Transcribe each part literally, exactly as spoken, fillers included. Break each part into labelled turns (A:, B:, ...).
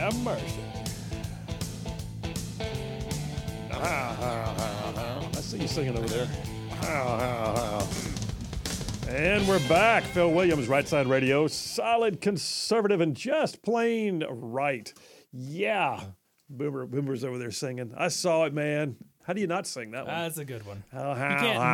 A: have mercy. I see you singing over there. And we're back. Phil Williams, Right Side Radio. Solid conservative and just plain right. Yeah. Boomer, Boomer's over there singing. I saw it, man. How do you not sing that one?
B: That's a good one.
A: How, how,
B: you can't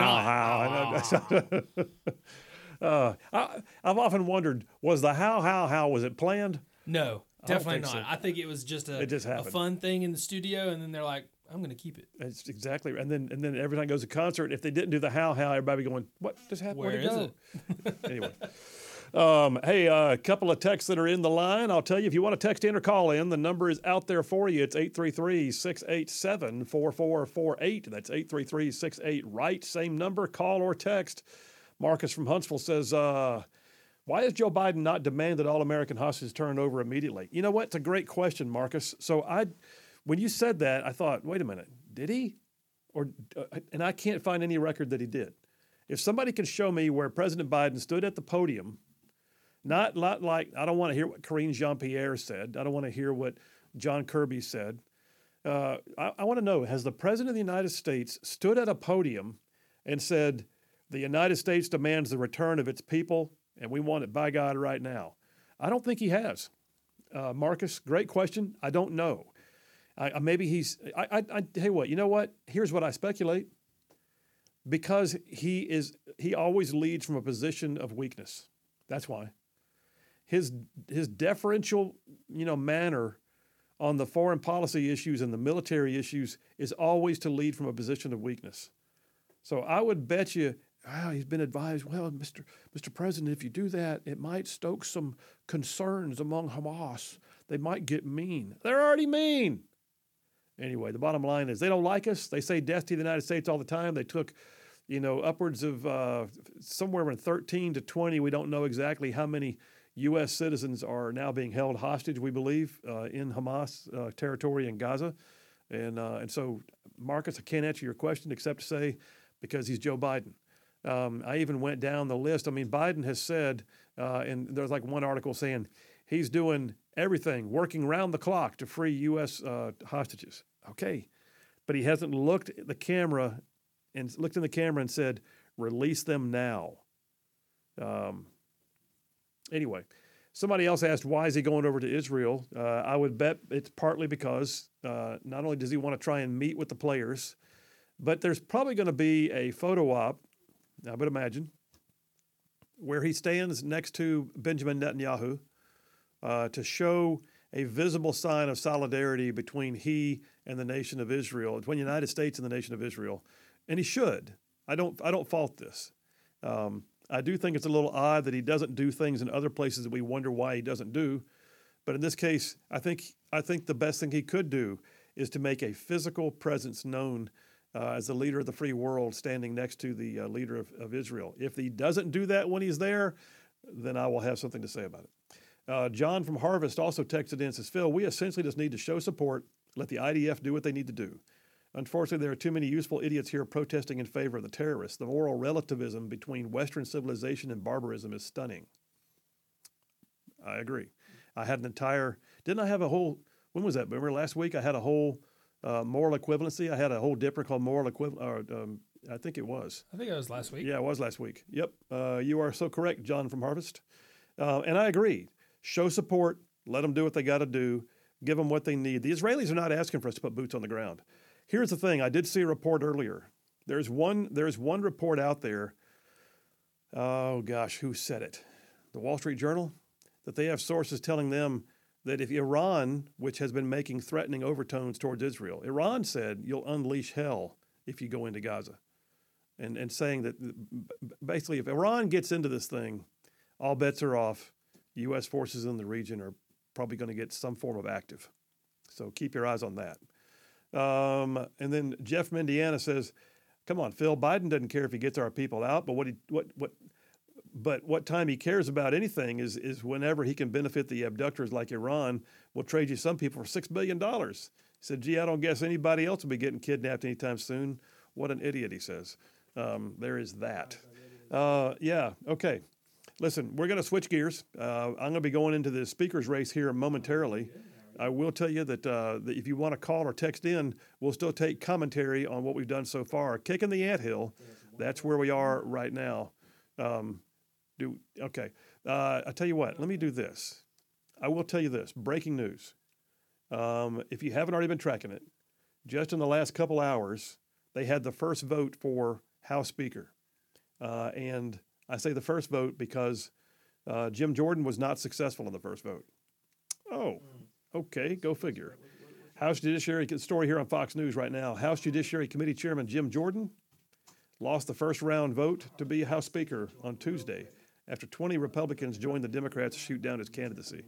A: how,
B: not.
A: how. uh, I, I've often wondered, was the how, how, how, was it planned?
B: No, definitely not.
A: so.
B: I think it was just a,
A: It just
B: a
A: happened.
B: fun thing in the studio, and then they're like, I'm going to keep it.
A: It's exactly, and then and then every time it goes to concert, if they didn't do the how how, everybody be going, what just happened?
B: Where
A: Where'd
B: is
A: it go? Anyway, um, hey, a uh, couple of texts that are in the line. I'll tell you, if you want to text in or call in, the number is out there for you. It's eight three three, six eight seven, four four four eight. That's eight three three, six eight, right. Same number, call or text. Marcus from Huntsville says, uh, why has Joe Biden not demanded all American hostages turned over immediately? You know what? It's a great question, Marcus. So I, when you said that, I thought, wait a minute. Did he? Or uh, and I can't find any record that he did. If somebody can show me where President Biden stood at the podium, not, not like, I don't want to hear what Karine Jean-Pierre said. I don't want to hear what John Kirby said. Uh, I, I want to know, has the President of the United States stood at a podium and said, the United States demands the return of its people, and we want it by God right now? I don't think he has. Uh, Marcus, great question. I don't know. I, maybe he's, I, I, I, hey, what, you know what? Here's what I speculate. Because he is, he always leads from a position of weakness. That's why. His, his deferential, you know, manner on the foreign policy issues and the military issues is always to lead from a position of weakness. So I would bet you, oh, he's been advised, well, Mister Mister President, if you do that, it might stoke some concerns among Hamas. They might get mean. They're already mean. Anyway, the bottom line is they don't like us. They say death to the United States all the time. They took, you know, upwards of uh, somewhere in thirteen to twenty. We don't know exactly how many U S citizens are now being held hostage, we believe, uh, in Hamas uh, territory in Gaza. And uh, and so, Marcus, I can't answer your question except to say because he's Joe Biden. Um, I even went down the list. I mean, Biden has said, uh, and there's like one article saying he's doing everything, working round the clock to free U S uh, hostages. Okay, but he hasn't looked at the camera and looked in the camera and said, release them now. Um, anyway, somebody else asked, why is he going over to Israel? Uh, I would bet it's partly because uh, not only does he want to try and meet with the players, but there's probably going to be a photo op, I would imagine, where he stands next to Benjamin Netanyahu uh, to show a visible sign of solidarity between he and the nation of Israel, between the United States and the nation of Israel. And he should. I don't I don't fault this. Um, I do think it's a little odd that he doesn't do things in other places that we wonder why he doesn't do. But in this case, I think I think the best thing he could do is to make a physical presence known uh, as the leader of the free world standing next to the uh, leader of, of Israel. If he doesn't do that when he's there, then I will have something to say about it. Uh, John from Harvest also texted in and says, Phil, we essentially just need to show support, let the I D F do what they need to do. Unfortunately, there are too many useful idiots here protesting in favor of the terrorists. The moral relativism between Western civilization and barbarism is stunning. I agree. I had an entire, didn't I have a whole, when was that? Remember last week I had a whole uh, moral equivalency? I had a whole dipper called moral equivalent, or um, I think it was.
B: I think it was last week.
A: Yeah, it was last week. Yep. Uh, you are so correct, John from Harvest. Uh, and I agree. Show support, let them do what they got to do, give them what they need. The Israelis are not asking for us to put boots on the ground. Here's the thing. I did see a report earlier. There's one, there's one report out there. Oh, gosh, who said it? The Wall Street Journal? That they have sources telling them that if Iran, which has been making threatening overtones towards Israel, Iran said you'll unleash hell if you go into Gaza. And, and saying that basically if Iran gets into this thing, all bets are off. U S forces in the region are probably going to get some form of active. So keep your eyes on that. Um, and then Jeff from Indiana says, come on, Phil, Biden doesn't care if he gets our people out, but what he, what, what, but what time he cares about anything is, is whenever he can benefit the abductors like Iran, we'll trade you some people for six billion dollars. He said, gee, I don't guess anybody else will be getting kidnapped anytime soon. What an idiot, he says. Um, there is that. Uh, yeah, okay. Listen, we're going to switch gears. Uh, I'm going to be going into the speaker's race here momentarily. I will tell you that, uh, that if you want to call or text in, we'll still take commentary on what we've done so far. Kicking the anthill, that's where we are right now. Um, do okay. Uh, I tell you what. Let me do this. I will tell you this. Breaking news. Um, if you haven't already been tracking it, just in the last couple hours, they had the first vote for House Speaker, uh, and I say the first vote because uh, Jim Jordan was not successful in the first vote. Oh, okay, go figure. House Judiciary story here on Fox News right now. House Judiciary Committee Chairman Jim Jordan lost the first round vote to be House Speaker on Tuesday after twenty Republicans joined the Democrats to shoot down his candidacy.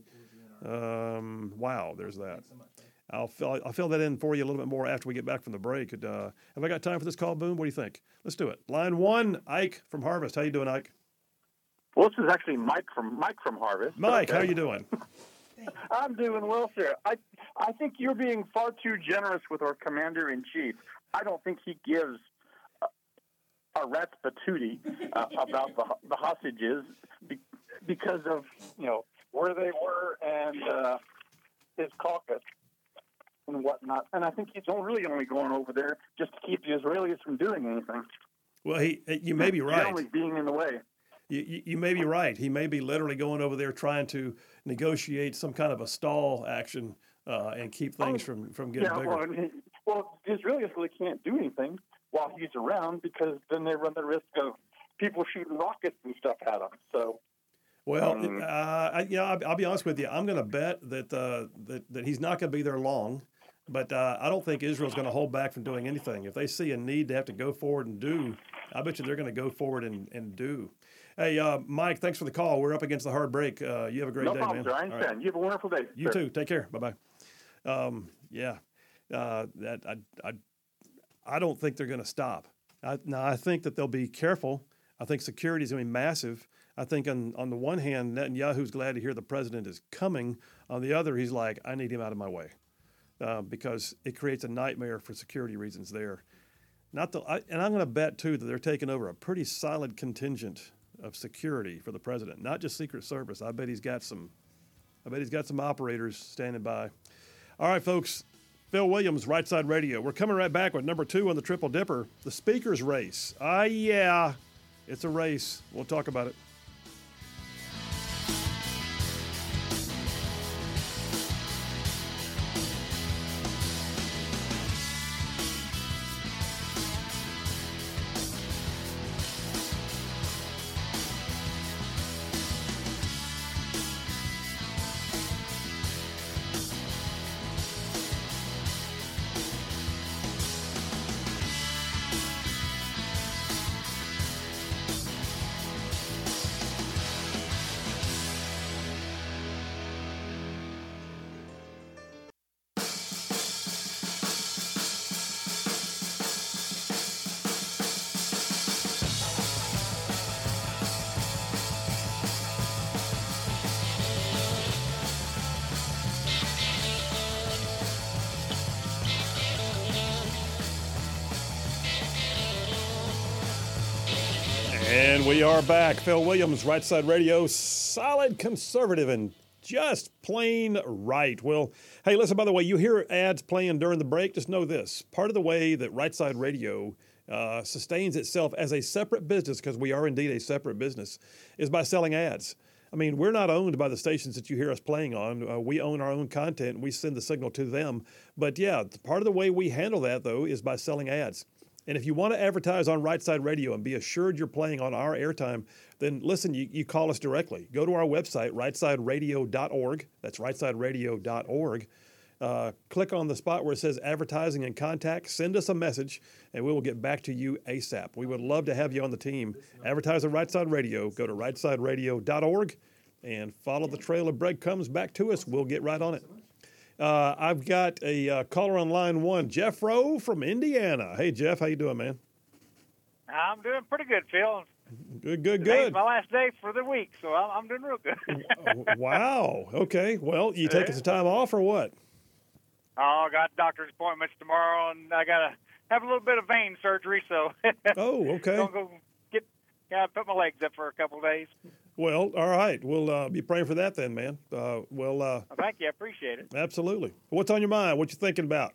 A: Um, wow, there's that. I'll fill, I'll fill that in for you a little bit more after we get back from the break. Uh, have I got time for this call, Boone? What do you think? Let's do it. Line one, Ike from Harvest. How you doing, Ike?
C: Well, this is actually Mike from Mike from Harvest.
A: Mike,
C: okay.
A: How you doing?
C: I'm doing well, sir. I I think you're being far too generous with our commander-in-chief. I don't think he gives a, a rat's patootie uh, about the, the hostages be, because of, you know, where they were and uh, his caucus and whatnot. And I think he's really only going over there just to keep the Israelis from doing anything.
A: Well, he you may be right.
C: Generally being in the way.
A: You, you, you may be right. He may be literally going over there trying to negotiate some kind of a stall action uh, and keep things oh, from, from getting
C: yeah,
A: bigger.
C: Well, he, well, the Israelis really can't do anything while he's around because then they run the risk of people shooting rockets and stuff at them. So,
A: well,
C: um,
A: uh, I, you know, I'll, I'll be honest with you. I'm going to bet that, uh, that that he's not going to be there long. But uh, I don't think Israel's going to hold back from doing anything. If they see a need to have to go forward and do, I bet you they're going to go forward and, and do. Hey, uh, Mike, thanks for the call. We're up against the hard break. Uh, you have a great
C: no
A: day,
C: problem,
A: man.
C: Sir. I understand. Right. You have a wonderful day.
A: You
C: sir.
A: too. Take care. Bye-bye. Um, yeah, uh, that I, I, I don't think they're going to stop. I, now, I think that they'll be careful. I think security is going to be massive. I think on, on the one hand, Netanyahu's glad to hear the president is coming. On the other, he's like, I need him out of my way. Uh, because it creates a nightmare for security reasons there. Not the, I, and I'm going to bet, too, that they're taking over a pretty solid contingent of security for the president, not just Secret Service. I bet he's got some I bet he's got some operators standing by. All right, folks, Phil Williams, Right Side Radio. We're coming right back with number two on the Triple Dipper, the speaker's race. Ah, uh, yeah, it's a race. We'll talk about it. And we are back. Phil Williams, Right Side Radio, solid conservative and just plain right. Well, hey, listen, by the way, you hear ads playing during the break. Just know this. Part of the way that Right Side Radio uh, sustains itself as a separate business, because we are indeed a separate business, is by selling ads. I mean, we're not owned by the stations that you hear us playing on. Uh, we own our own content, and we send the signal to them. But, yeah, part of the way we handle that, though, is by selling ads. And if you want to advertise on Right Side Radio and be assured you're playing on our airtime, then listen, you, you call us directly. Go to our website, right side radio dot org. That's right side radio dot org. Uh, click on the spot where it says advertising and contact. Send us a message, and we will get back to you ASAP. We would love to have you on the team. Advertise on Right Side Radio. Go to right side radio dot org and follow the trail of breadcrumbs back to us. We'll get right on it. Uh, I've got a uh, caller on line one, Jeff Rowe from Indiana. Hey, Jeff, how you doing, man?
D: I'm doing pretty good, Phil.
A: Good, good,
D: Today's
A: good.
D: my last day for the week, so I'm, I'm doing real good.
A: Wow. Okay. Well, you taking some time off or what?
D: Oh, I got doctor's appointments tomorrow, and I got to have a little bit of vein surgery, so.
A: Oh, okay.
D: Gonna go get, yeah, put my legs up for a couple of days.
A: Well, all right. We'll uh, be praying for that then, man. Uh, well, uh,
D: Well, thank you. I appreciate it.
A: absolutely. What's on your mind? What you thinking about?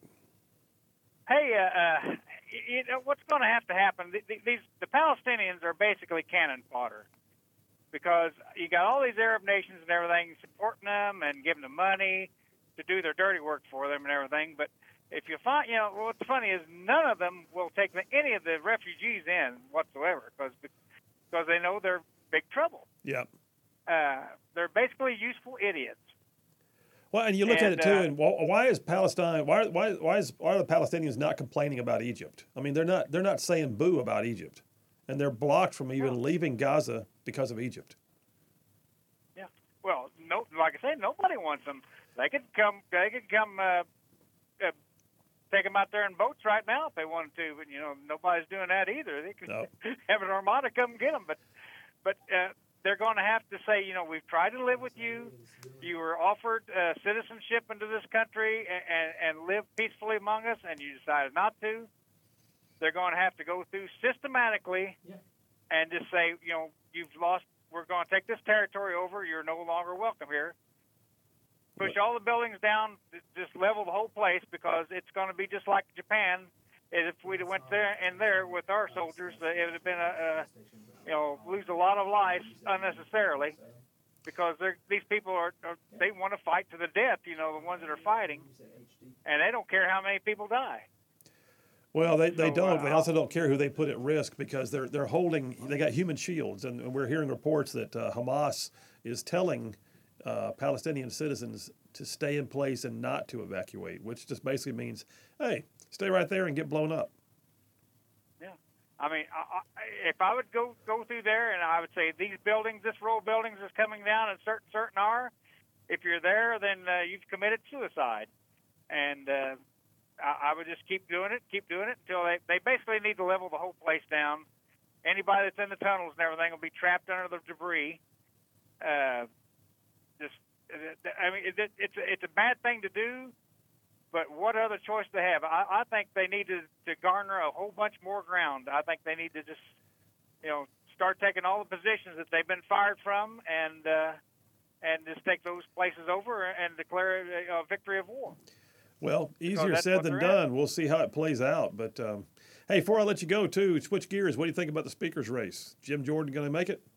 D: Hey, uh, uh, you know what's going to have to happen? The, the, these the Palestinians are basically cannon fodder because you got all these Arab nations and everything supporting them and giving them money to do their dirty work for them and everything. But if you find, you know, what's funny is none of them will take the, any of the refugees in whatsoever because because they know they're big trouble.
A: Yeah.
D: Uh, they're basically useful idiots.
A: Well, and you look at
D: And,
A: it too,
D: uh,
A: and wh- why is Palestine? Why why why is why are the Palestinians not complaining about Egypt? I mean, they're not they're not saying boo about Egypt, and they're blocked from even leaving Gaza because of Egypt.
D: Yeah. Well, no, like I say, nobody wants them. They could come. They could come. Uh, uh, take them out there in boats right now if they wanted to, but you know nobody's doing that either. They could
A: No.
D: have an armada come get them, but but uh, they're going to have to say, you know, we've tried to live with you. You were offered uh, citizenship into this country and, and, and live peacefully among us, and you decided not to. They're going to have to go through systematically and just say, you know, you've lost. We're going to take this territory over. You're no longer welcome here. Push all the buildings down, just level the whole place because it's going to be just like Japan. If we'd have went there in there with our soldiers, it would have been a, a you know, lose a lot of lives unnecessarily because they're, these people are, are they want to fight to the death. You know, the ones that are fighting, and they don't care how many people die.
A: Well, they, they
D: So,
A: don't.
D: uh,
A: They also don't care who they put at risk because they're they're holding. They got human shields, and, and we're hearing reports that uh, Hamas is telling uh, Palestinian citizens to stay in place and not to evacuate, which just basically means, hey, stay right there and get blown up.
D: Yeah, I mean, I, I, if I would go go through there and I would say these buildings, this row of buildings is coming down at a certain certain hour. If you're there, then uh, you've committed suicide, and uh, I, I would just keep doing it, keep doing it until they they basically need to level the whole place down. Anybody that's in the tunnels and everything will be trapped under the debris. Uh, just, I mean, it, it's it's a bad thing to do. But what other choice do they have? I, I think they need to, to garner a whole bunch more ground. I think they need to just, you know, start taking all the positions that they've been fired from and uh, and just take those places over and declare a, a victory of war.
A: Well, easier
D: that's
A: said
D: what
A: than
D: they're
A: done.
D: at.
A: We'll see how it plays out. But um, hey, before I let you go, too, switch gears. What do you think about the speaker's race? Jim Jordan going to make it?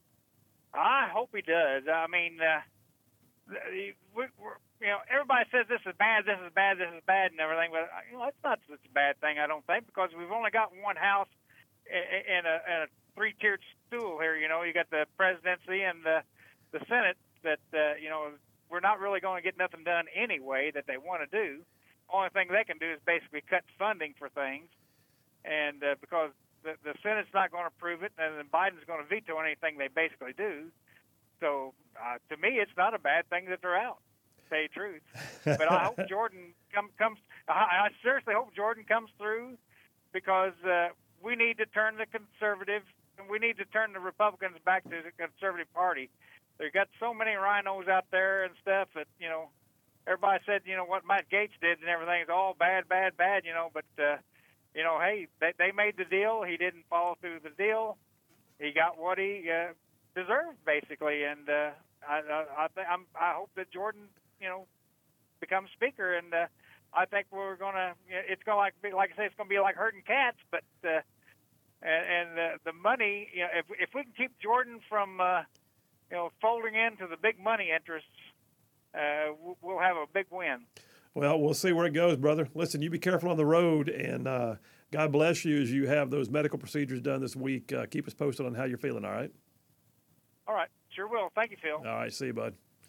D: I hope he does. I mean, uh, we, we're, you know, everybody says this is bad, this is bad, this is bad, and everything. But you know, it's not such a bad thing, I don't think, because we've only got one house and a, and a three-tiered stool here. You know, you got the presidency and the the Senate. That uh, you know, we're not really going to get nothing done anyway that they want to do. Only thing they can do is basically cut funding for things, and uh, because the, the Senate's not going to approve it, and then Biden's going to veto anything they basically do. So uh, to me, it's not a bad thing that they're out. To tell you the truth, but I hope Jordan come, comes. I, I seriously hope Jordan comes through because uh, we need to turn the conservative, and we need to turn the Republicans back to the conservative party. They've got so many rhinos out there and stuff that you know. Everybody said, you know, what Matt Gaetz did and everything is all bad, bad, bad, you know. But, uh, you know, hey, they, they made the deal. He didn't follow through the deal. He got what he uh, deserved, basically. And uh, I, I, I, th- I'm, I hope that Jordan, you know, becomes speaker. And uh, I think we're going to, you know, it's going to like, be, like I say, it's going to be like herding cats. But, uh, and, and uh, the money, you know, if, if we can keep Jordan from, uh, you know, folding into the big money interests, Uh, we'll have a big win.
A: Well, we'll see where it goes, brother. Listen, you be careful on the road, and uh, God bless you as you have those medical procedures done this week. Uh, keep us posted on how you're feeling, all right?
D: All right. Sure will. Thank you, Phil.
A: All right. See you, bud.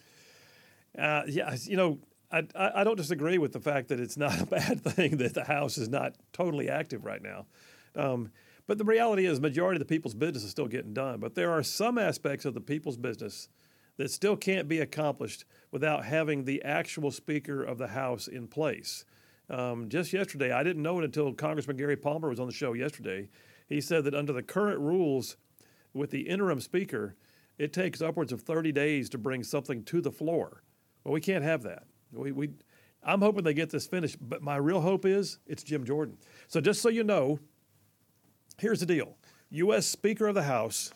A: Uh, yeah, you know, I, I, I don't disagree with the fact that it's not a bad thing that the House is not totally active right now. Um, but the reality is majority of the people's business is still getting done. But there are some aspects of the people's business that still can't be accomplished without having the actual Speaker of the House in place. Um, just yesterday, I didn't know it until Congressman Gary Palmer was on the show yesterday. He said that under the current rules with the interim Speaker, it takes upwards of thirty days to bring something to the floor. Well, we can't have that. We, we, I'm hoping they get this finished, but my real hope is it's Jim Jordan. So just so you know, here's the deal. U S Speaker of the House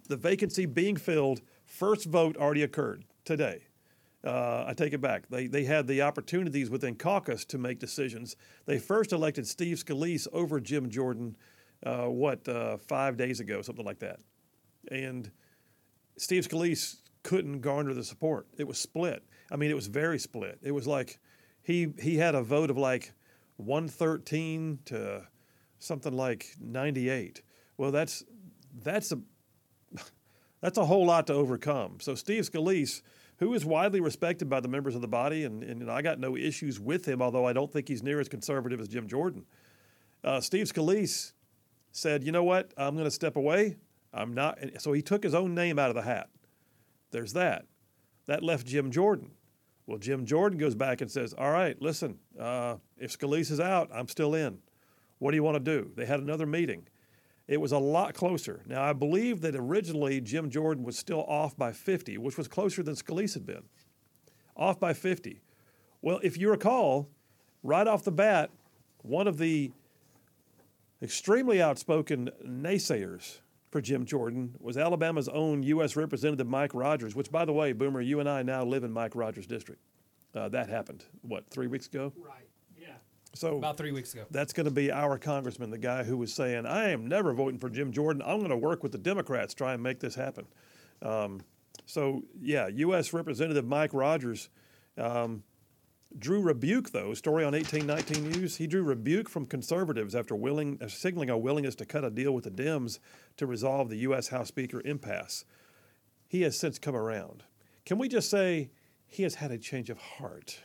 A: the vacancy being filled, first vote already occurred today. Uh, I take it back. They they had the opportunities within caucus to make decisions. They first elected Steve Scalise over Jim Jordan, uh, what, uh, five days ago, something like that. And Steve Scalise couldn't garner the support. It was split. I mean, it was very split. It was like he he had a vote of like one thirteen to something like ninety-eight. Well, that's that's a that's a whole lot to overcome. So Steve Scalise, who is widely respected by the members of the body, and, and you know, I got no issues with him, although I don't think he's near as conservative as Jim Jordan. Uh, Steve Scalise said, you know what, I'm going to step away. I'm not. So he took his own name out of the hat. There's that. That left Jim Jordan. Well, Jim Jordan goes back and says, all right, listen, uh, if Scalise is out, I'm still in. What do you want to do? They had another meeting. It was a lot closer. Now, I believe that originally Jim Jordan was still off by fifty, which was closer than Scalise had been. Off by fifty. Well, if you recall, right off the bat, one of the extremely outspoken naysayers for Jim Jordan was Alabama's own U S Representative Mike Rogers, which, by the way, Boomer, you and I now live in Mike Rogers' district. Uh, that happened, what, three weeks ago?
B: Right. Yeah.
A: So
B: About three weeks ago.
A: that's going to be our congressman, the guy who was saying, I am never voting for Jim Jordan. I'm going to work with the Democrats to try and make this happen. Um, so, yeah, U S Representative Mike Rogers um, drew rebuke, though, story on eighteen nineteen News. He drew rebuke from conservatives after willing, uh, signaling a willingness to cut a deal with the Dems to resolve the U S House Speaker impasse. He has since come around. Can we just say he has had a change of heart?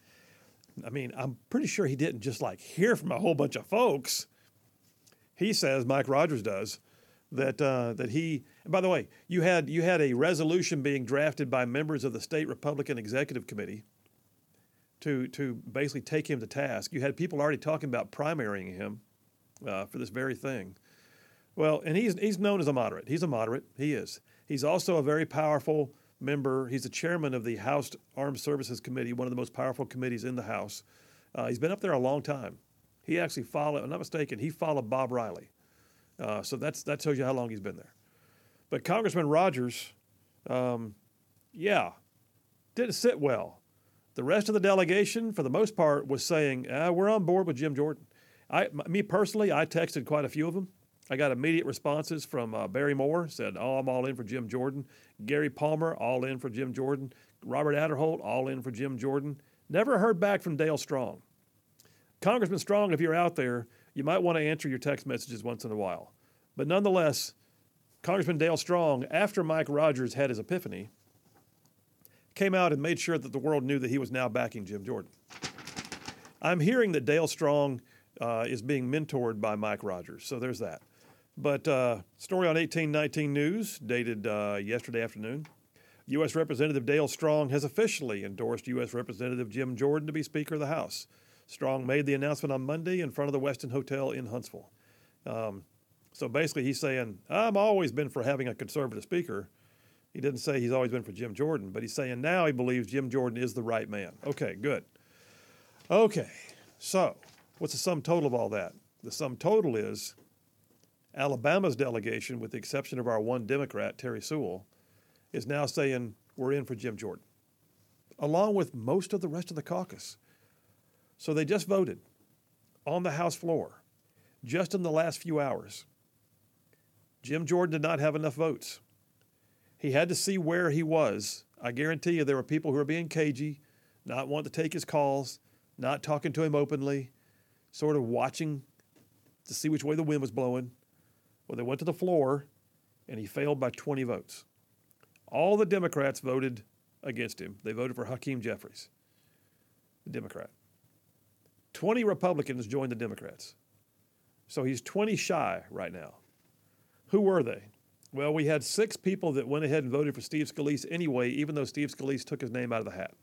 A: I mean, I'm pretty sure he didn't just like hear from a whole bunch of folks. He says, Mike Rogers does, that uh, that he. And by the way, you had you had a resolution being drafted by members of the state Republican Executive Committee to to basically take him to task. You had people already talking about primarying him uh, for this very thing. Well, and he's he's known as a moderate. He's a moderate. He is. He's also a very powerful member. He's the chairman of the House Armed Services Committee, one of the most powerful committees in the House. Uh, he's been up there a long time. He actually followed, I'm not mistaken, he followed Bob Riley. Uh, so that's that tells you how long he's been there. But Congressman Rogers, um, yeah, didn't sit well. The rest of the delegation, for the most part, was saying, ah, we're on board with Jim Jordan. I, me personally, I texted quite a few of them. I got immediate responses from uh, Barry Moore, said, oh, I'm all in for Jim Jordan. Gary Palmer, all in for Jim Jordan. Robert Adderholt, all in for Jim Jordan. Never heard back from Dale Strong. Congressman Strong, if you're out there, you might want to answer your text messages once in a while. But nonetheless, Congressman Dale Strong, after Mike Rogers had his epiphany, came out and made sure that the world knew that he was now backing Jim Jordan. I'm hearing that Dale Strong uh, is being mentored by Mike Rogers, so there's that. But uh, story on eighteen nineteen News, dated uh, yesterday afternoon. U S Representative Dale Strong has officially endorsed U S Representative Jim Jordan to be Speaker of the House. Strong made the announcement on Monday in front of the Westin Hotel in Huntsville. Um, so basically he's saying, I've always been for having a conservative speaker. He didn't say he's always been for Jim Jordan, but he's saying now he believes Jim Jordan is the right man. Okay, good. Okay, so what's the sum total of all that? The sum total is Alabama's delegation, with the exception of our one Democrat, Terry Sewell, is now saying we're in for Jim Jordan, along with most of the rest of the caucus. So they just voted on the House floor, just in the last few hours. Jim Jordan did not have enough votes. He had to see where he was. I guarantee you there were people who were being cagey, not wanting to take his calls, not talking to him openly, sort of watching to see which way the wind was blowing. Well, they went to the floor, and he failed by twenty votes. All the Democrats voted against him. They voted for Hakeem Jeffries, the Democrat. twenty Republicans joined the Democrats. So he's twenty shy right now. Who were they? Well, we had six people that went ahead and voted for Steve Scalise anyway, even though Steve Scalise took his name out of the hat.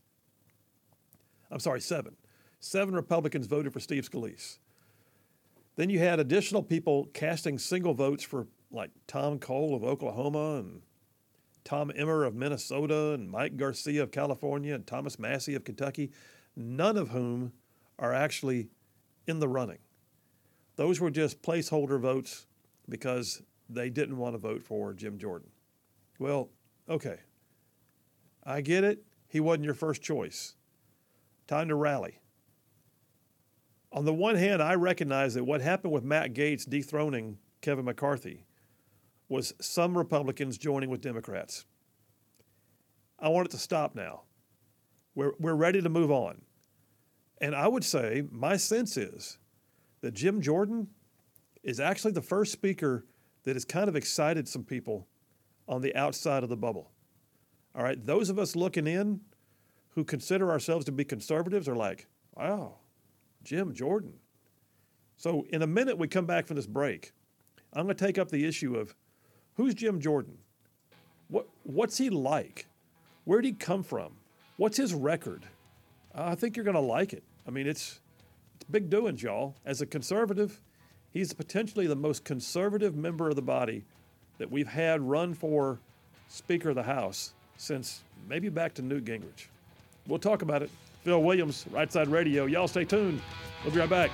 A: I'm sorry, seven. Seven Republicans voted for Steve Scalise. Then you had additional people casting single votes for, like, Tom Cole of Oklahoma and Tom Emmer of Minnesota and Mike Garcia of California and Thomas Massey of Kentucky, none of whom are actually in the running. Those were just placeholder votes because they didn't want to vote for Jim Jordan. Well, okay. I get it. He wasn't your first choice. Time to rally. On the one hand, I recognize that what happened with Matt Gaetz dethroning Kevin McCarthy was some Republicans joining with Democrats. I want it to stop now. We're, we're ready to move on. And I would say my sense is that Jim Jordan is actually the first speaker that has kind of excited some people on the outside of the bubble. All right, those of us looking in who consider ourselves to be conservatives are like, wow, Jim Jordan. So in a minute we come back from this break, I'm going to take up the issue of who's Jim Jordan? What What's he like? Where'd he come from? What's his record? Uh, I think you're going to like it. I mean, it's, it's big doings, y'all. As a conservative, he's potentially the most conservative member of the body that we've had run for Speaker of the House since maybe back to Newt Gingrich. We'll talk about it. Phil Williams, Right Side Radio. Y'all stay tuned. We'll be right back.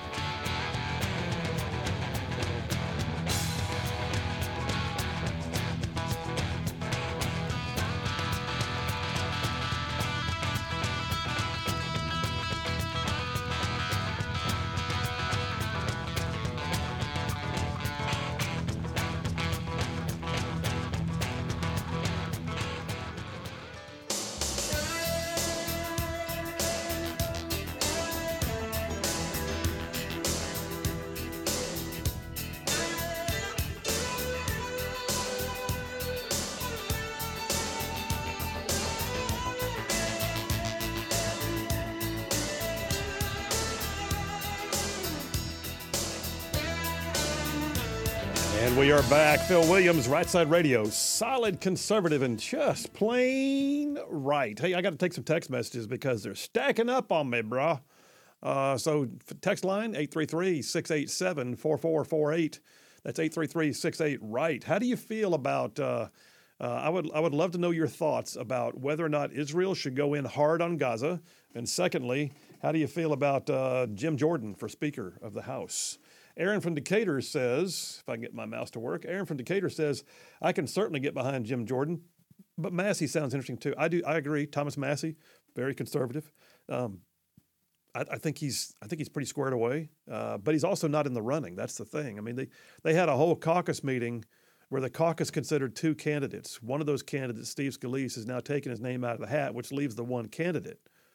A: And we are back. Phil Williams, Right Side Radio. Solid conservative and just plain right. Hey, I got to take some text messages because they're stacking up on me, brah. Uh, so text line, eight three three, six eight seven, four four four eight. That's eight three three, six eight, right. How do you feel about, uh, uh, I would I would love to know your thoughts about whether or not Israel should go in hard on Gaza. And secondly, how do you feel about uh, Jim Jordan for Speaker of the House? Aaron from Decatur says, if I can get my mouse to work, Aaron from Decatur says, I can certainly get behind Jim Jordan, but Massey sounds interesting too. I do, I agree. Thomas Massey, very conservative. Um, I, I think he's, I think he's pretty squared away, uh, but he's also not in the running. That's the thing. I mean, they, they had a whole caucus meeting where the caucus considered two candidates. One of those candidates, Steve Scalise, has now taken his name out of the hat, which leaves the one candidate.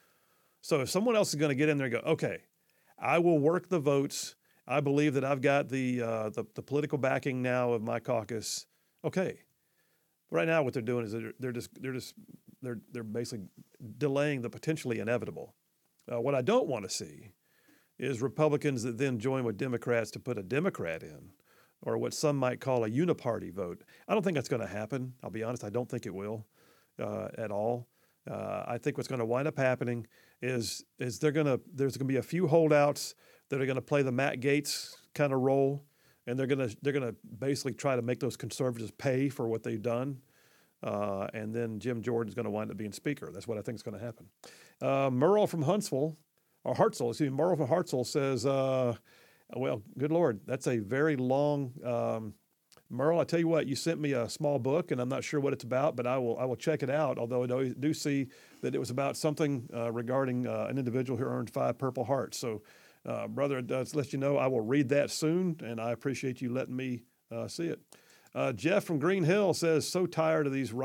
A: So if someone else is going to get in there and go, okay, I will work the votes. I believe that I've got the, uh, the the political backing now of my caucus. Okay, right now what they're doing is they're, they're just they're just they're they're basically delaying the potentially inevitable. Uh, what I don't want to see is Republicans that then join with Democrats to put a Democrat in, or what some might call a uniparty vote. I don't think that's going to happen. I'll be honest. I don't think it will uh, at all. Uh, I think what's going to wind up happening is is they're going to there's going to be a few holdouts that are going to play the Matt Gaetz kind of role, and they're going to they're going to basically try to make those conservatives pay for what they've done, uh, and then Jim Jordan's going to wind up being Speaker. That's what I think is going to happen. Uh, Merle from Huntsville, or Hartselle, excuse me, Merle from Hartselle says, uh, well, good Lord, that's a very long. Um, Merle, I tell you what, you sent me a small book, and I'm not sure what it's about, but I will I will check it out. Although I do, do see that it was about something uh, regarding uh, an individual who earned five Purple Hearts. So. Uh, brother, it does let you know I will read that soon, and I appreciate you letting me uh, see it. Uh, Jeff from Green Hill says, so tired of these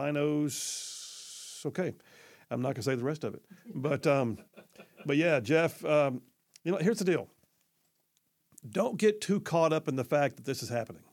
A: rhinos. Okay, I'm not going to say the rest of it. But, um, but yeah, Jeff, um, you know, here's the deal. Don't get too caught up in the fact that this is happening.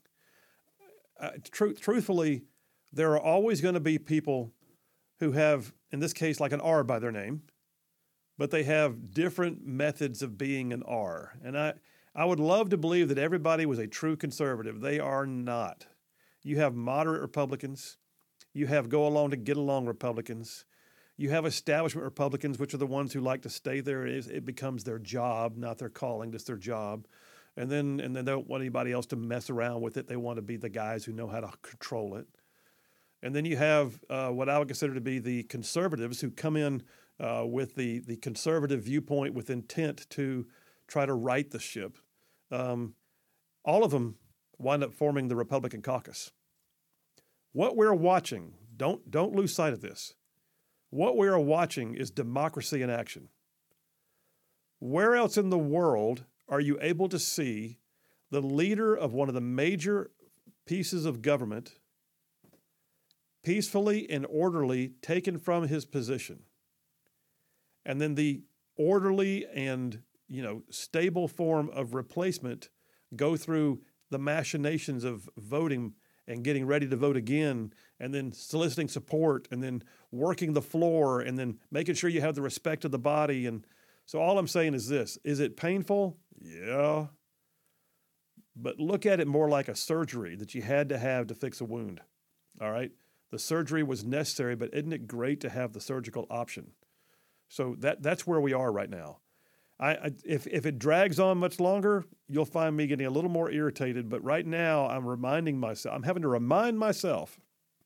A: Uh, tr- truthfully, there are always going to be people who have, in this case, like an R by their name, but they have different methods of being an R. And I, I would love to believe that everybody was a true conservative. They are not. You have moderate Republicans. You have go along to get along Republicans. You have establishment Republicans, which are the ones who like to stay there. It, is, it becomes their job, not their calling, just their job. And then and then they don't want anybody else to mess around with it. They want to be the guys who know how to control it. And then you have uh, what I would consider to be the conservatives who come in uh, with the, the conservative viewpoint with intent to try to right the ship. Um, all of them wind up forming the Republican caucus. What we're watching Don't don't lose sight of this. What we are watching is democracy in action. Where else in the world are you able to see the leader of one of the major pieces of government peacefully and orderly taken from his position, and then the orderly and, you know, stable form of replacement go through the machinations of voting and getting ready to vote again, and then soliciting support, and then working the floor, and then making sure you have the respect of the body. And so all I'm saying is this: is it painful? Yeah. But look at it more like a surgery that you had to have to fix a wound. All right? The surgery was necessary, but isn't it great to have the surgical option? So that that's where we are right now. I, I if if it drags on much longer, you'll find me getting a little more irritated. But right now, I'm reminding myself, I'm having to remind myself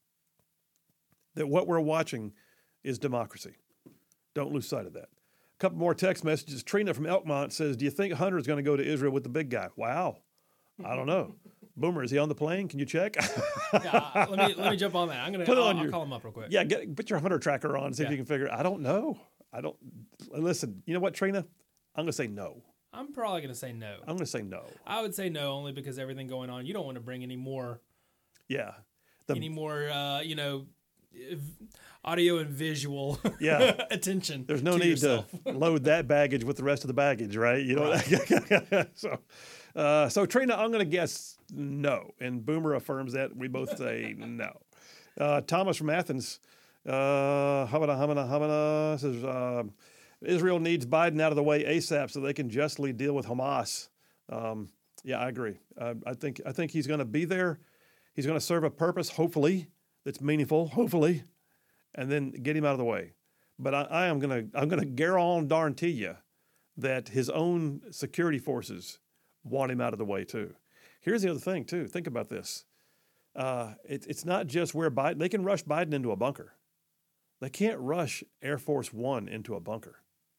A: that what we're watching is democracy. Don't lose sight of that. A couple more text messages. Trina from Elkmont says, "Do you think Hunter is going to go to Israel with the big guy?" Wow, I don't know. Boomer, is he on the plane? Can you check?
B: Yeah, let me let me jump on that. I'm gonna
A: Put it
B: I'll,
A: on
B: I'll
A: your-
B: call him up real quick.
A: Yeah, get put your Hunter tracker on and see if
B: Yeah.
A: you can figure it. I don't know. I don't listen. You know what, Trina? I'm going to say no.
B: I'm probably gonna say no.
A: I'm going to say no.
B: I would say no only because everything going on. You don't want to bring any more
A: Yeah. The-
B: any more uh, you know v- audio and visual
A: Yeah.
B: attention.
A: There's no
B: to
A: need
B: yourself.
A: to load that baggage with the rest of the baggage, right? You know. so, uh, so Trina, I'm going to guess no, and Boomer affirms that. We both say no. Uh, Thomas from Athens, uh, Hamana Hamana Hamana says uh, Israel needs Biden out of the way ASAP so they can justly deal with Hamas. Um, yeah, I agree. Uh, I think I think he's going to be there. He's going to serve a purpose, hopefully, that's meaningful, hopefully, and then get him out of the way. But I, I am going to I'm going to guarantee you that his own security forces want him out of the way too. Here's the other thing too. Think about this. Uh, it, it's not just where Biden, they can rush Biden into a bunker. They can't rush Air Force One into a bunker.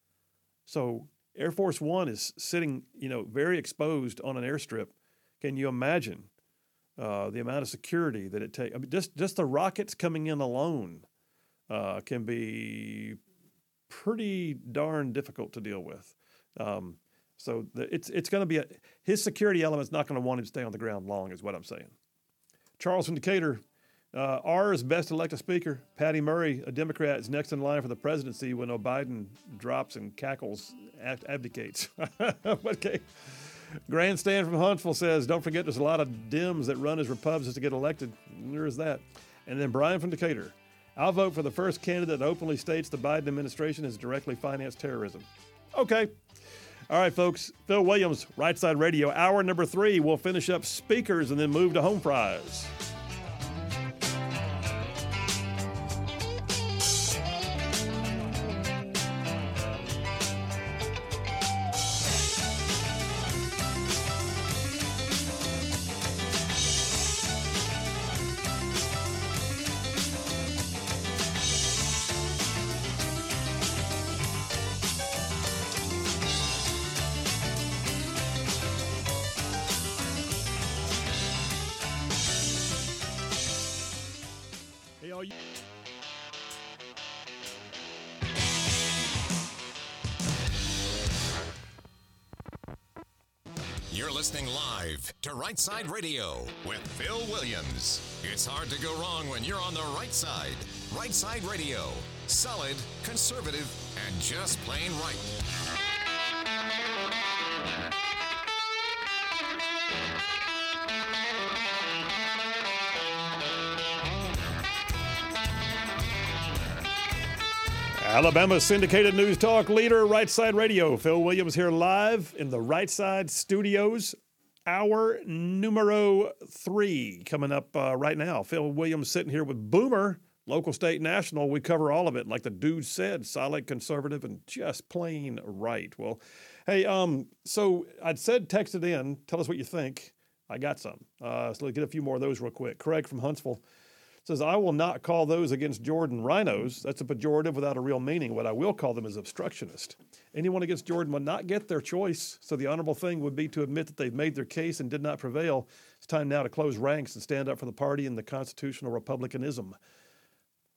A: So Air Force One is sitting, you know, very exposed on an airstrip. Can you imagine uh, the amount of security that it takes? I mean, just just the rockets coming in alone uh, can be pretty darn difficult to deal with. Um, so the, it's it's going to be a, his security element's not going to want him to stay on the ground long, is what I'm saying. Charles from Decatur, uh, R is best elected speaker. Patty Murray, a Democrat, is next in line for the presidency when Biden drops and cackles, ab- abdicates. Okay. Grandstand from Huntsville says, don't forget there's a lot of Dems that run as Republicans to get elected. There is that. And then Brian from Decatur, I'll vote for the first candidate that openly states the Biden administration has directly financed terrorism. Okay. All right, folks. Phil Williams, Right Side Radio. Hour number three. We'll finish up speakers and then move to home fries. Hey, all you.
E: You're listening live to Right Side Radio with Phil Williams. It's hard to go wrong when you're on the right side. Right Side Radio. Solid, conservative, and just plain right.
A: Alabama syndicated news talk leader, Right Side Radio. Phil Williams here live in the Right Side Studios. Hour numero three coming up uh, right now. Phil Williams sitting here with Boomer, local, state, national. We cover all of it. Like the dude said, solid, conservative, and just plain right. Well, hey, um, so I'd said text it in. Tell us what you think. I got some. Uh, so let's get a few more of those real quick. Craig from Huntsville says, I will not call those against Jordan rhinos. That's a pejorative without a real meaning. What I will call them is obstructionist. Anyone against Jordan will not get their choice, so the honorable thing would be to admit that they've made their case and did not prevail. It's time now to close ranks and stand up for the party and the constitutional republicanism.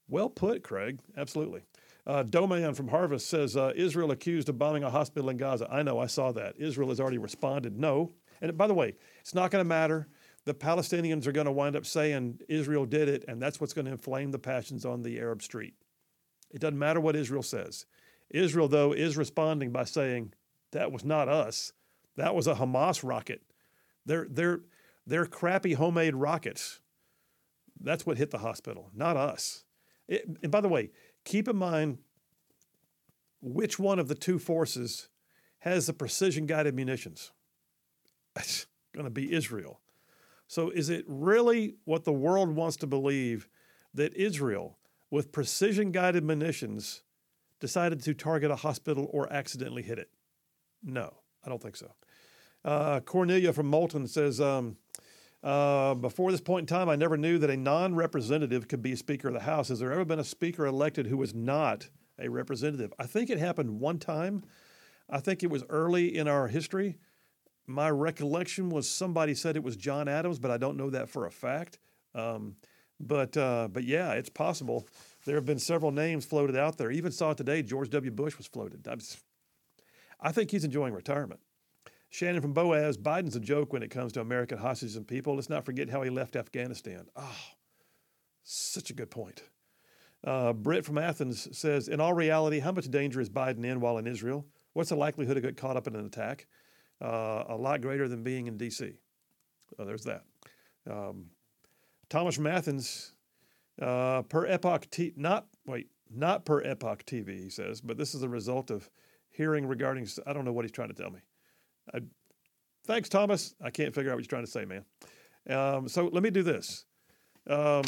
A: Well put, Craig. Absolutely. Uh, Doman from Harvest says, uh, Israel accused of bombing a hospital in Gaza. I know, I saw that. Israel has already responded, no. And by the way, it's not going to matter. The Palestinians are going to wind up saying Israel did it, and that's what's going to inflame the passions on the Arab street. It doesn't matter what Israel says. Israel, though, is responding by saying, that was not us. That was a Hamas rocket. They're, they're, they're crappy homemade rockets. That's what hit the hospital, not us. It, and by the way, keep in mind which one of the two forces has the precision-guided munitions. It's going to be Israel. So is it really what the world wants to believe that Israel, with precision-guided munitions, decided to target a hospital or accidentally hit it? No, I don't think so. Uh, Cornelia from Moulton says, um, uh, before this point in time, I never knew that a non-representative could be a Speaker of the House. Has there ever been a Speaker elected who was not a representative? I think it happened one time. I think it was early in our history. My recollection was somebody said it was John Adams, but I don't know that for a fact. Um, but uh, but yeah, it's possible. There have been several names floated out there. Even saw it today. George W. Bush was floated. I, was, I think he's enjoying retirement. Shannon from Boaz, Biden's a joke when it comes to American hostages and people. Let's not forget how he left Afghanistan. Oh, such a good point. Uh, Britt from Athens says, in all reality, how much danger is Biden in while in Israel? What's the likelihood of getting caught up in an attack? Uh, a lot greater than being in D C. Oh, there's that. Um, Thomas from Athens, uh, per Epoch T, not wait, not per Epoch T V, he says, but this is a result of hearing regarding. I don't know what he's trying to tell me. I, thanks, Thomas. I can't figure out what he's trying to say, man. Um, so let me do this. Um,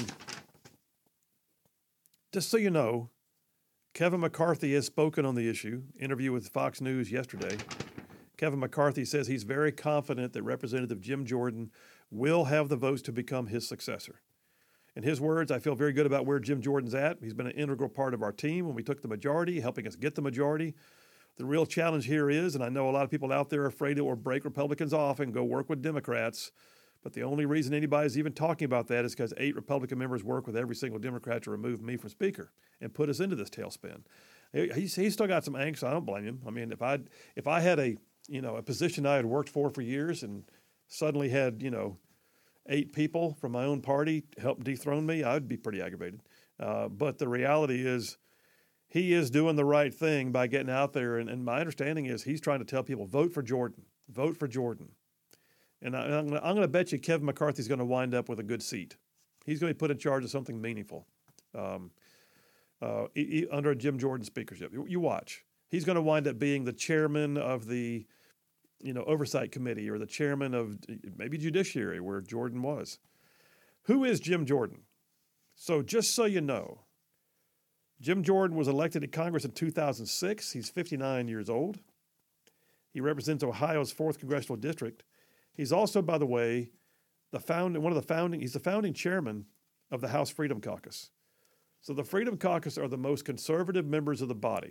A: just so you know, Kevin McCarthy has spoken on the issue. Interview with Fox News yesterday. Kevin McCarthy says he's very confident that Representative Jim Jordan will have the votes to become his successor. In his words, I feel very good about where Jim Jordan's at. He's been an integral part of our team when we took the majority, helping us get the majority. The real challenge here is, and I know a lot of people out there are afraid it will break Republicans off and go work with Democrats, but the only reason anybody's even talking about that is because eight Republican members work with every single Democrat to remove me from Speaker and put us into this tailspin. He's, he's still got some angst. I don't blame him. I mean, if I if I had a you know, a position I had worked for for years and suddenly had, you know, eight people from my own party help dethrone me, I'd be pretty aggravated. Uh, but the reality is he is doing the right thing by getting out there. And, and my understanding is he's trying to tell people, vote for Jordan, vote for Jordan. And I, I'm going to bet you Kevin McCarthy's going to wind up with a good seat. He's going to be put in charge of something meaningful um, uh, he, he, under a Jim Jordan speakership. You, you watch. He's going to wind up being the chairman of the you know, oversight committee or the chairman of maybe judiciary where Jordan was. Who is Jim Jordan? So just so you know, Jim Jordan was elected to Congress in two thousand six. He's fifty-nine years old. He represents Ohio's fourth Congressional District. He's also, by the way, the found, one of the founding, he's the founding chairman of the House Freedom Caucus. So the Freedom Caucus are the most conservative members of the body.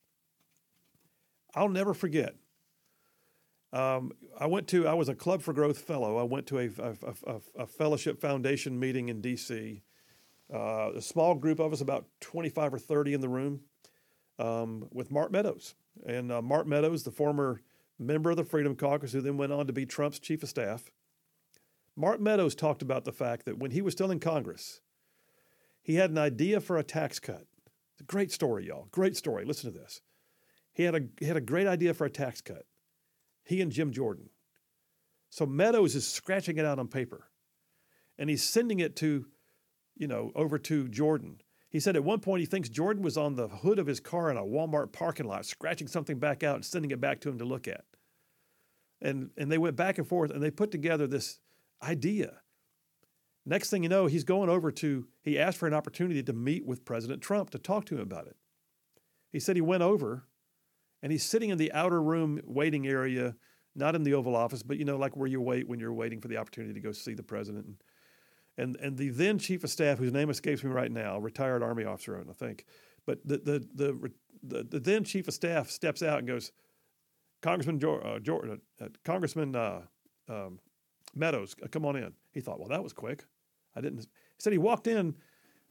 A: I'll never forget. Um, I went to, I was a Club for Growth fellow. I went to a, a, a, a fellowship foundation meeting in D C. Uh, a small group of us, about twenty-five or thirty in the room, um, with Mark Meadows. And uh, Mark Meadows, the former member of the Freedom Caucus, who then went on to be Trump's chief of staff. Mark Meadows talked about the fact that when he was still in Congress, he had an idea for a tax cut. It's a great story, y'all. Great story. Listen to this. He had a, he had a great idea for a tax cut. He and Jim Jordan. So Meadows is scratching it out on paper, and he's sending it to, you know, over to Jordan. He said at one point he thinks Jordan was on the hood of his car in a Walmart parking lot, scratching something back out and sending it back to him to look at. And and they went back and forth, and they put together this idea. Next thing you know, he's going over to, he asked for an opportunity to meet with President Trump to talk to him about it. He said he went over, and he's sitting in the outer room waiting area, not in the Oval Office, but, you know, like where you wait when you're waiting for the opportunity to go see the president. And and, and the then chief of staff, whose name escapes me right now, retired Army officer, I think, but the the the the, the then chief of staff steps out and goes, Congressman jo- uh, jo- uh, Congressman uh, um, Meadows, come on in. He thought, well, that was quick. I didn't. He said he walked in.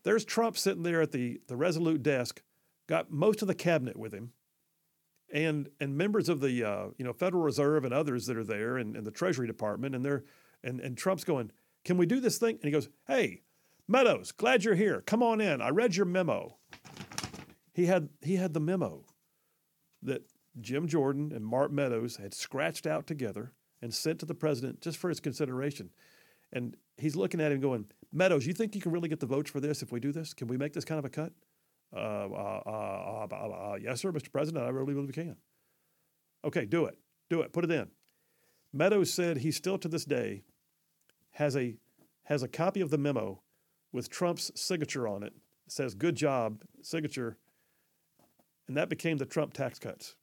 A: There's Trump sitting there at the, the Resolute desk, got most of the cabinet with him, and and members of the uh, you know Federal Reserve and others that are there, and, and the Treasury Department, and they're and, and Trump's going, can we do this thing? And he goes, hey, Meadows, glad you're here. Come on in. I read your memo. He had he had the memo that Jim Jordan and Mark Meadows had scratched out together and sent to the president just for his consideration. And he's looking at him going, Meadows, you think you can really get the votes for this if we do this? Can we make this kind of a cut? Uh, uh, uh, uh, uh, uh, yes, sir, Mister President, I really believe we can. Okay, do it. Do it. Put it in. Meadows said he still to this day has a has a copy of the memo with Trump's signature on it. It says, good job, signature. And that became the Trump tax cuts.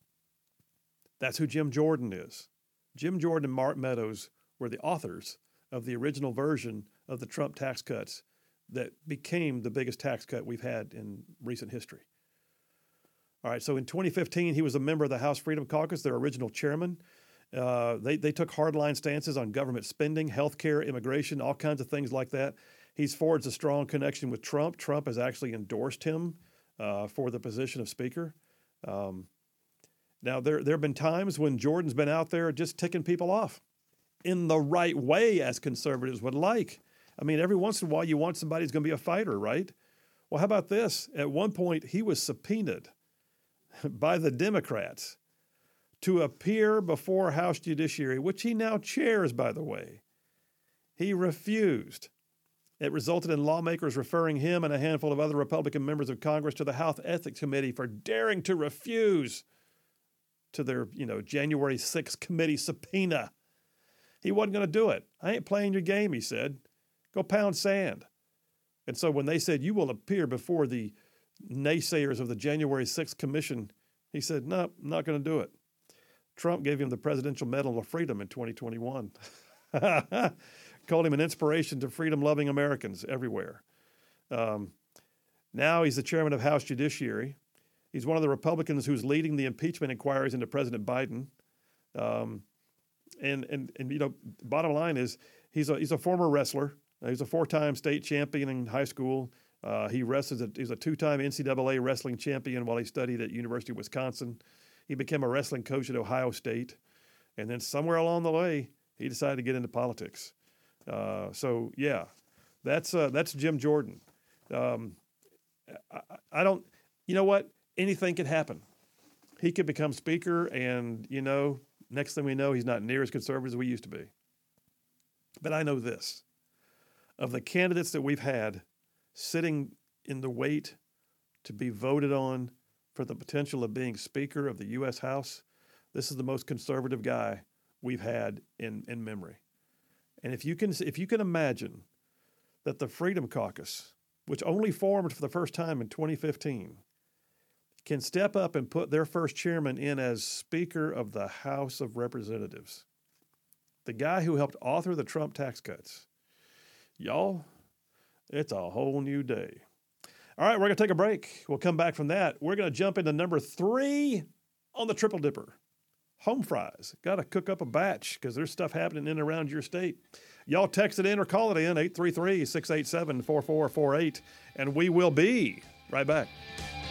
A: That's who Jim Jordan is. Jim Jordan and Mark Meadows were the authors of the original version of the Trump tax cuts that became the biggest tax cut we've had in recent history. All right, so in twenty fifteen, he was a member of the House Freedom Caucus, their original chairman. Uh, they, they took hardline stances on government spending, health care, immigration, all kinds of things like that. He's forged a strong connection with Trump. Trump has actually endorsed him uh, for the position of Speaker. Um, now, there, there have been times when Jordan's been out there just ticking people off in the right way, as conservatives would like. I mean, every once in a while you want somebody who's going to be a fighter, right? Well, how about this? At one point, he was subpoenaed by the Democrats to appear before House Judiciary, which he now chairs, by the way. He refused. It resulted in lawmakers referring him and a handful of other Republican members of Congress to the House Ethics Committee for daring to refuse to their, you know, January sixth committee subpoena. He wasn't going to do it. I ain't playing your game, he said. Go pound sand. And so when they said, you will appear before the naysayers of the January sixth commission, he said, no, I'm not going to do it. Trump gave him the Presidential Medal of Freedom in twenty twenty-one. Called him an inspiration to freedom-loving Americans everywhere. Um, now he's the chairman of House Judiciary. He's one of the Republicans who's leading the impeachment inquiries into President Biden. Um, and, and, and, you know, bottom line is he's a, he's a former wrestler. Uh, he's a four-time state champion in high school. Uh, he wrestles a, he's a two-time N C double A wrestling champion while he studied at University of Wisconsin. He became a wrestling coach at Ohio State. And then somewhere along the way, he decided to get into politics. Uh, so, yeah, that's uh, that's Jim Jordan. Um, I, I don't, you know what? Anything could happen. He could become speaker, and, you know, next thing we know, he's not near as conservative as we used to be. But I know this. Of the candidates that we've had sitting in the wait to be voted on for the potential of being Speaker of the U S House, this is the most conservative guy we've had in, in memory. And if you can if you can imagine that the Freedom Caucus, which only formed for the first time in twenty fifteen, can step up and put their first chairman in as Speaker of the House of Representatives, the guy who helped author the Trump tax cuts, y'all, it's a whole new day. All right, we're going to take a break. We'll come back from that. We're going to jump into number three on the Triple Dipper. Home fries. Got to cook up a batch because there's stuff happening in and around your state. Y'all text it in or call it in, eight three three, six eight seven, four four four eight, and we will be right back.